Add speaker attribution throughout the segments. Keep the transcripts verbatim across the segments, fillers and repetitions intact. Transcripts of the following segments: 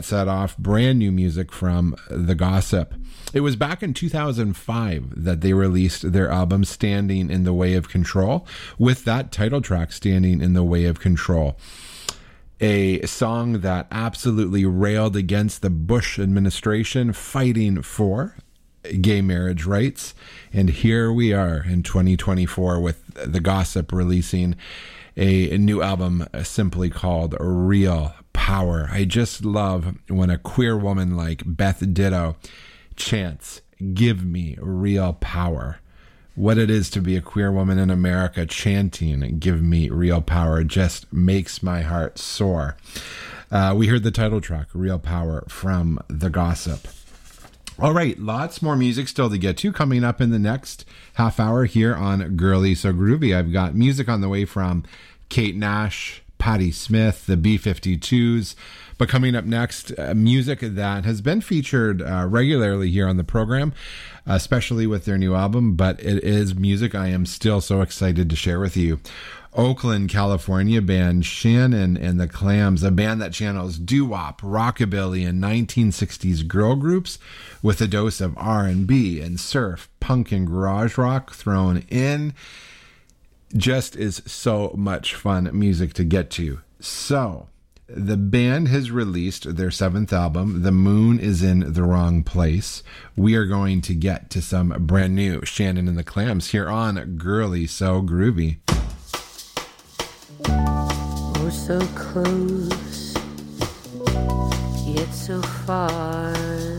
Speaker 1: set off brand new music from The Gossip. It was back in two thousand five that they released their album Standing in the Way of Control, with that title track, Standing in the Way of Control. A song that absolutely railed against the Bush administration fighting for gay marriage rights. And here we are in twenty twenty-four with The Gossip releasing a, a new album simply called Real Power. I just love when a queer woman like Beth Ditto chants, "Give me real power." What it is to be a queer woman in America chanting, "Give me real power," just makes my heart soar. Uh, we heard the title track, Real Power, from The Gossip. All right, lots more music still to get to coming up in the next half hour here on Girly So Groovy. I've got music on the way from Kate Nash, Patti Smith, the B fifty-twos. But coming up next, uh, music that has been featured uh, regularly here on the program, especially with their new album, but it is music I am still so excited to share with you. Oakland, California band Shannon and the Clams, a band that channels doo-wop, rockabilly, and nineteen sixties girl groups with a dose of R and B and surf, punk, and garage rock thrown in. Just is so much fun music to get to. So, the band has released their seventh album, The Moon is in the Wrong Place. We are going to get to some brand new Shannon and the Clams here on Girly So Groovy.
Speaker 2: We're so close, yet so far.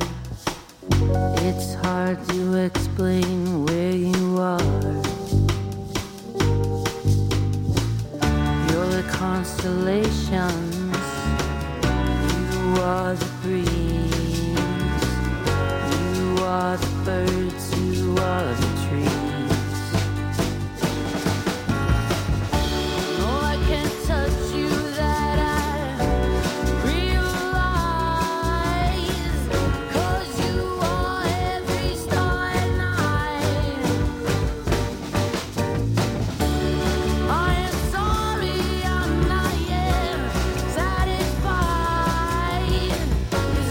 Speaker 2: It's hard to explain where you are. You're the constellations, you are the breeze, you are the birds, you are the trees.
Speaker 3: Satisfied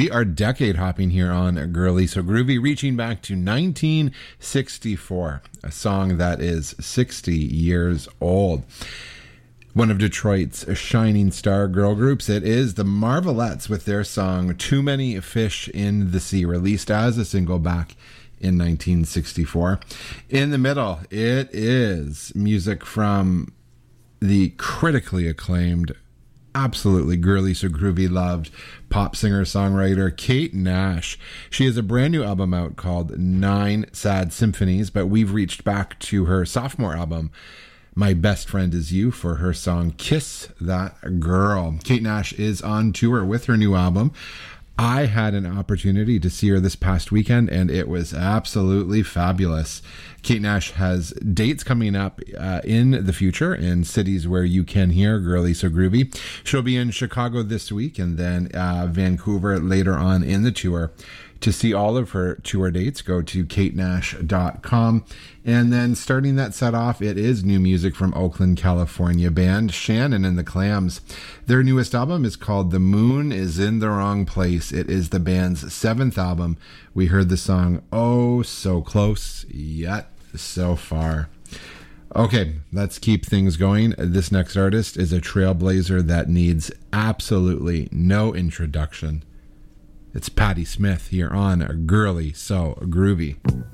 Speaker 1: We are decade hopping here on Girly So Groovy, reaching back to nineteen sixty-four, a song that is sixty years old. One of Detroit's shining star girl groups, it is the Marvelettes with their song Too Many Fish in the Sea, released as a single back in nineteen sixty-four. In the middle, it is music from the critically acclaimed, absolutely girly so groovy loved pop singer-songwriter Kate Nash. She has a brand new album out called Nine Sad Symphonies, but we've reached back to her sophomore album, My Best Friend Is You, for her song Kiss That Girl. Kate Nash is on tour with her new album. I had an opportunity to see her this past weekend, and it was absolutely fabulous. Kate Nash has dates coming up uh, in the future in cities where you can hear Girly So Groovy. She'll be in Chicago this week and then uh, Vancouver later on in the tour. To see all of her tour dates, go to kate nash dot com. And then starting that set off, it is new music from Oakland, California band Shannon and the Clams. Their newest album is called The Moon Is in the Wrong Place. It is the band's seventh album. We heard the song Oh So Close, Yet So Far. Okay, let's keep things going. This next artist is a trailblazer that needs absolutely no introduction. It's Patti Smith here on Girly So Groovy.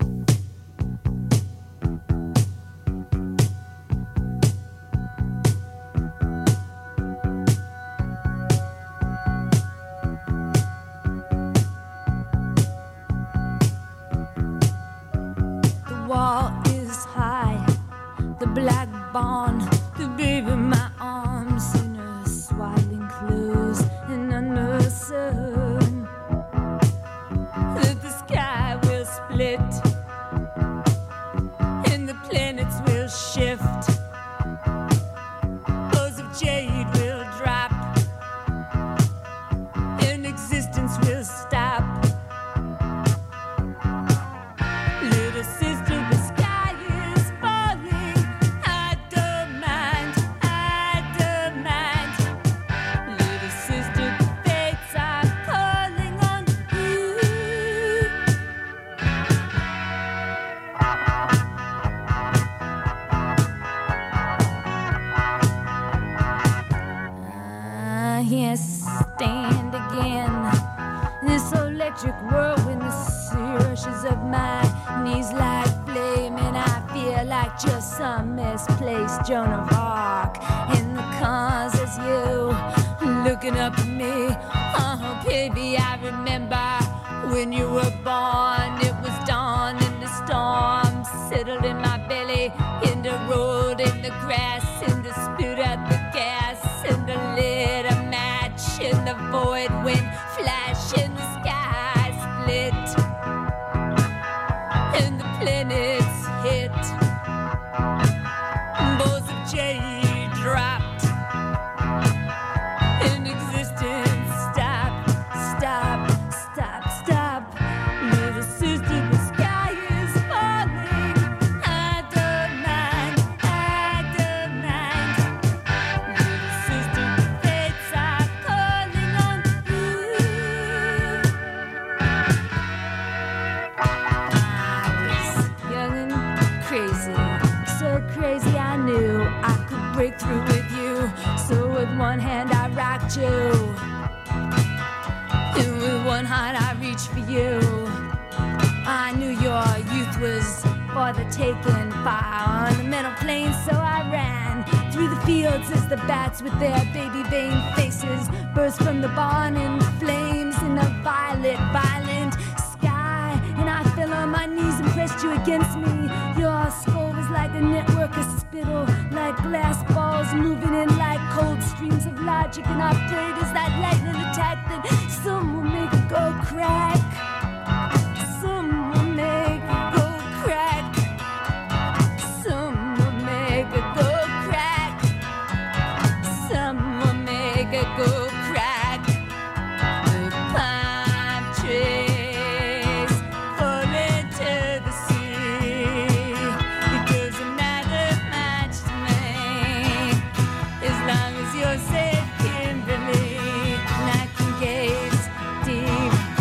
Speaker 2: The wall is high, the black barn, the baby in my arms, in her swaddling clothes and under the sun. And the planets will shift, bows of jade will drop, and existence will stop. Little sister, the sky is falling. I don't mind, I don't mind. Little sister, the fates are calling on you. Can't stand again this electric whirlwind, the rushes of my knees like flame, and I feel like just some misplaced Joan of Arc in the cars as you looking up at me. Oh baby, I remember when you were born. It was dawn and the storm settled in my belly, in the road, in the grass, in the spit at the gas, in the lit a match in the void when flash in the sky split and the planets hit. Bows of jade dropped and existence stopped, stop, stop, stop. Little sister, the sky is falling. I don't mind, I don't mind. Little sister, the fates are calling on you. I was young and crazy, so crazy I knew I could break through with you. So with one hand I rocked you, and with one heart I reached for you. I knew your youth was for the taking, fire on the metal plane, so I ran through the fields as the bats with their baby vein faces burst from the barn in flames in the violet, violent sky. And I fell on my knees and pressed you against me. Your skull was like a network of spittle, like glass balls moving in like cold streams of logic. And I prayed as that lightning attacked that some will make it go crack. Some will make it go crack. Some will make it go crack. Some will make it go crack. The palm trees fall into the sea. It doesn't matter much to me as long as you're safe, Kimberly. And I can gaze deep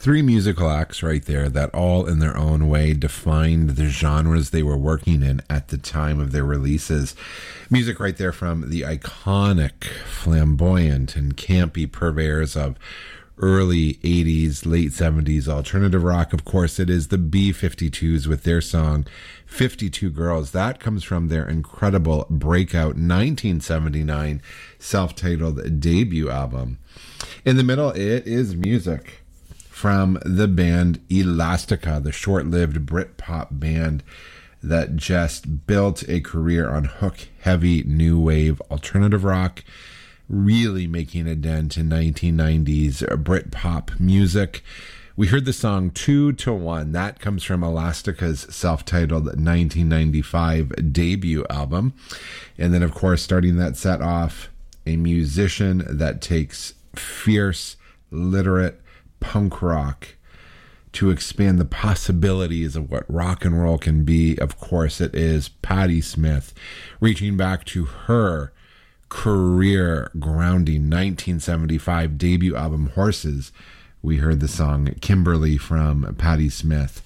Speaker 1: Three musical acts right there that all in their own way defined the genres they were working in at the time of their releases. Music right there from the iconic, flamboyant, and campy purveyors of early eighties, late seventies alternative rock. Of course, it is the B fifty-twos with their song fifty-two Girls. That comes from their incredible breakout nineteen seventy-nine self-titled debut album. In the middle, it is music from the band Elastica, the short-lived Britpop band that just built a career on hook-heavy new wave alternative rock, really making a dent in nineteen nineties Britpop music. We heard the song Two to One. That comes from Elastica's self-titled nineteen ninety-five debut album. And then, of course, starting that set off, a musician that takes fierce, literate punk rock to expand the possibilities of what rock and roll can be. Of course, it is Patti Smith, reaching back to her career grounding nineteen seventy-five debut album Horses. We heard the song Kimberly from Patti Smith.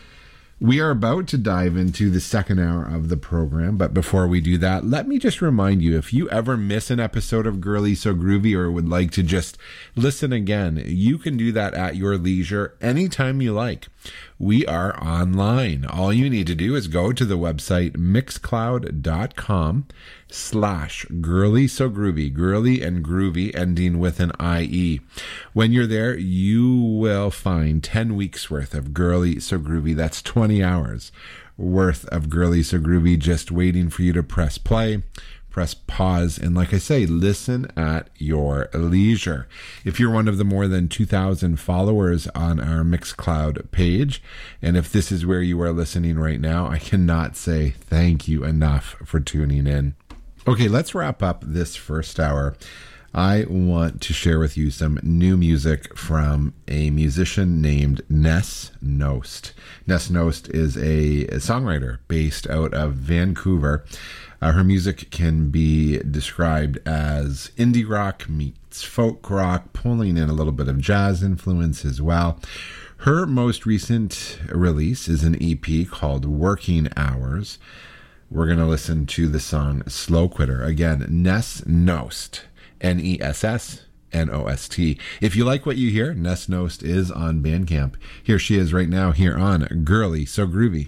Speaker 1: We are about to dive into the second hour of the program, but before we do that, let me just remind you, if you ever miss an episode of Girly So Groovy or would like to just listen again, you can do that at your leisure anytime you like. We are online. All you need to do is go to the website mixcloud.com slash girly so groovy, girly and groovy ending with an I E. When you're there, you will find ten weeks worth of Girly So Groovy. That's twenty hours worth of Girly So Groovy just waiting for you to press play, press pause, and like I say, listen at your leisure. If you're one of the more than two thousand followers on our Mixcloud page, and if this is where you are listening right now, I cannot say thank you enough for tuning in. Okay, let's wrap up this first hour. I want to share with you some new music from a musician named Ness Nost. Ness Nost is a, a songwriter based out of Vancouver. Uh, her music can be described as indie rock meets folk rock, pulling in a little bit of jazz influence as well. Her most recent release is an E P called Working Hours. We're going to listen to the song Slow Quitter. Again, Ness Nost, N E S S N O S T. If you like what you hear, Ness Nost is on Bandcamp. Here she is right now here on Girly So Groovy.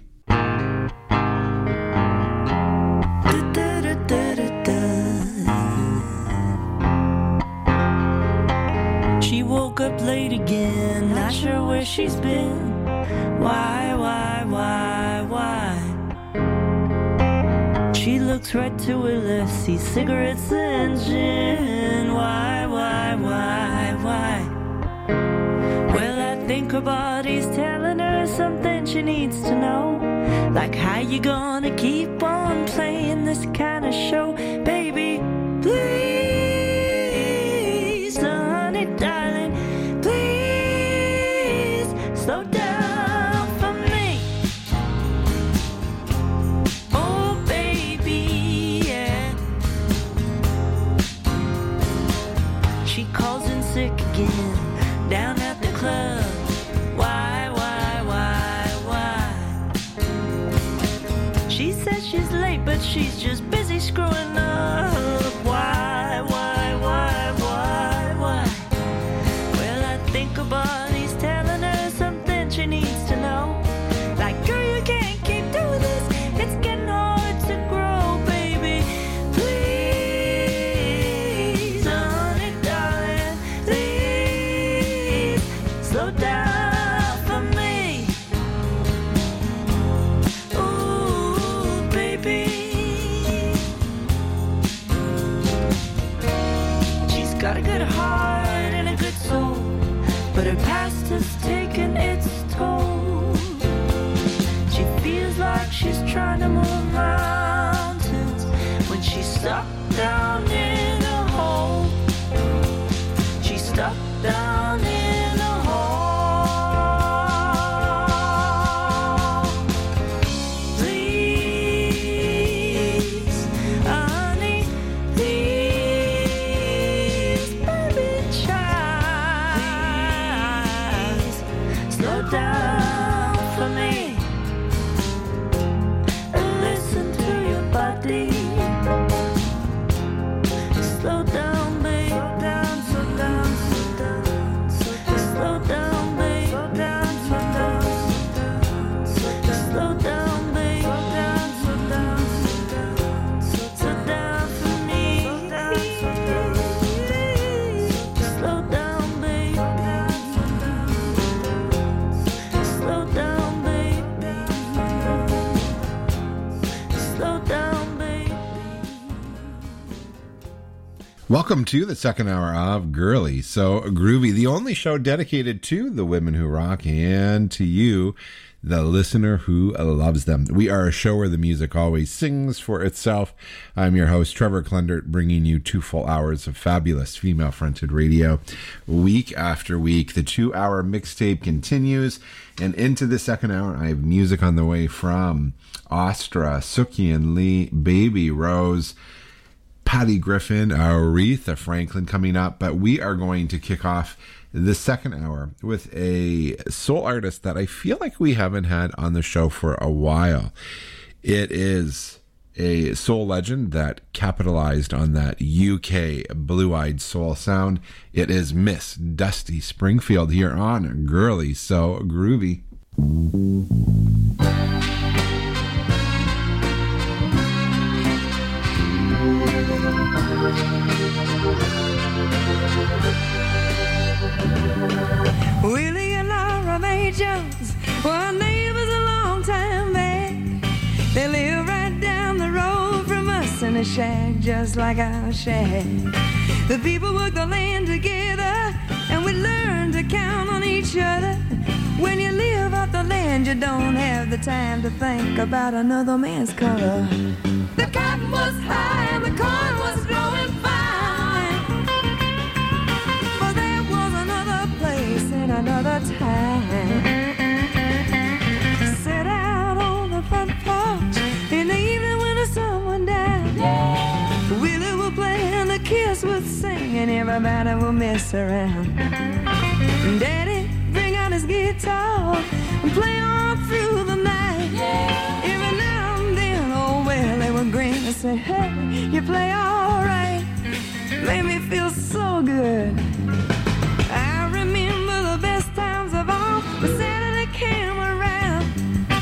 Speaker 3: She woke up late again, not sure where she's been. Why, why, why, why? She looks right to her left, sees cigarettes and gin. Why, why, why, why? Well, I think her body's telling her something she needs to know. Like how you gonna keep on playing this kind of show? Baby, please, honey, darling, please, slow down. Again, down at the club. Why, why, why, why? She says she's late, but she's just busy screwing up. Why, why, why, why, why? Well, I think her body's telling her something she needs to know. Like, girl, you can't keep doing this. It's getting hard to grow, baby. Please, honey, darling, please, slow down for me. Ooh, baby. She's got a good heart and a good soul, but her past has taken its toll. She feels like she's trying to move mountains when she's stuck down in a hole. She's stuck down in a hole. Please, honey, please, baby, child,
Speaker 1: Welcome to the second hour of Girly So Groovy, the only show dedicated to the women who rock and to you, the listener who loves them. We are a show where the music always sings for itself. I'm your host, Trevor Klendert, bringing you two full hours of fabulous female-fronted radio week after week. The two-hour mixtape continues, and into the second hour, I have music on the way from Astra, Sukien Lee, Baby Rose, Patty Griffin, Aretha Franklin coming up, but we are going to kick off the second hour with a soul artist that I feel like we haven't had on the show for a while. It is a soul legend that capitalized on that U K blue-eyed soul sound. It is Miss Dusty Springfield here on Girly So Groovy.
Speaker 3: Willie and Laura Mae Jones were neighbors a long time back. They live right down the road from us in a shack just like our shack. The people work the land together and we learn to count on each other. When you live off the land, you don't have the time to think about another man's color. The cotton was high and the corn was growing fine, but there was another place in another time. Sit out on the front porch in the evening when the sun went down. Yeah. Willie would play and the kids would sing and everybody would mess around. Daddy bring out his guitar and play on through the night. Yeah. Every now and then, oh well, they would grin and say, hey, you play all right. Made me feel so good.